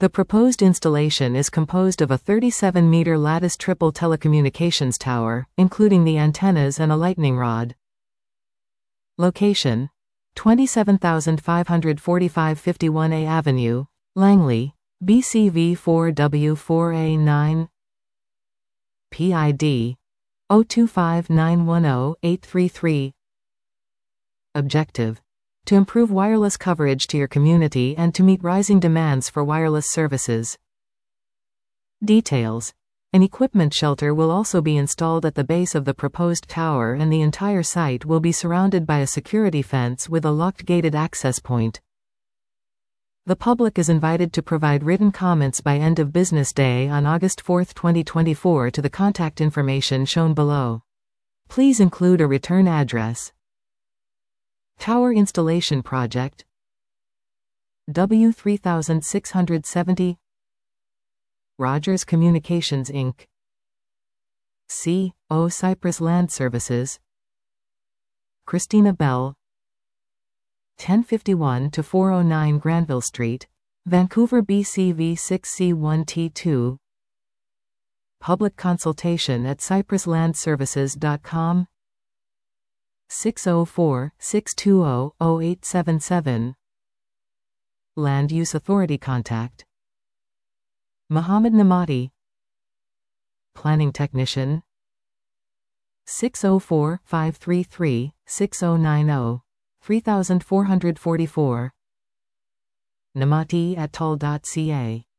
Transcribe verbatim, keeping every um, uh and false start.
The proposed installation is composed of a thirty-seven meter lattice triple telecommunications tower, including the antennas and a lightning rod. Location: twenty-seven thousand five hundred forty-five fifty-one A Avenue, Langley, B C V four W four A nine. P I D zero two five nine one zero eight three three. Objective: to improve wireless coverage to your community and to meet rising demands for wireless services. Details: an equipment shelter will also be installed at the base of the proposed tower, and the entire site will be surrounded by a security fence with a locked gated access point. The public is invited to provide written comments by end of business day on August fourth twenty twenty-four to the contact information shown below. Please include a return address. Tower Installation Project W three six seven zero Rogers Communications Incorporated C O Cypress Land Services Christina Bell ten fifty-one to four oh nine Granville Street, Vancouver B C V six C one T two. Public consultation at cypress land services dot com. six oh four, six two zero, zero eight seven seven. Land Use Authority contact Mohammed Namati. Planning Technician six oh four, five three three, six oh nine zero, three four four four. namati at tall dot c a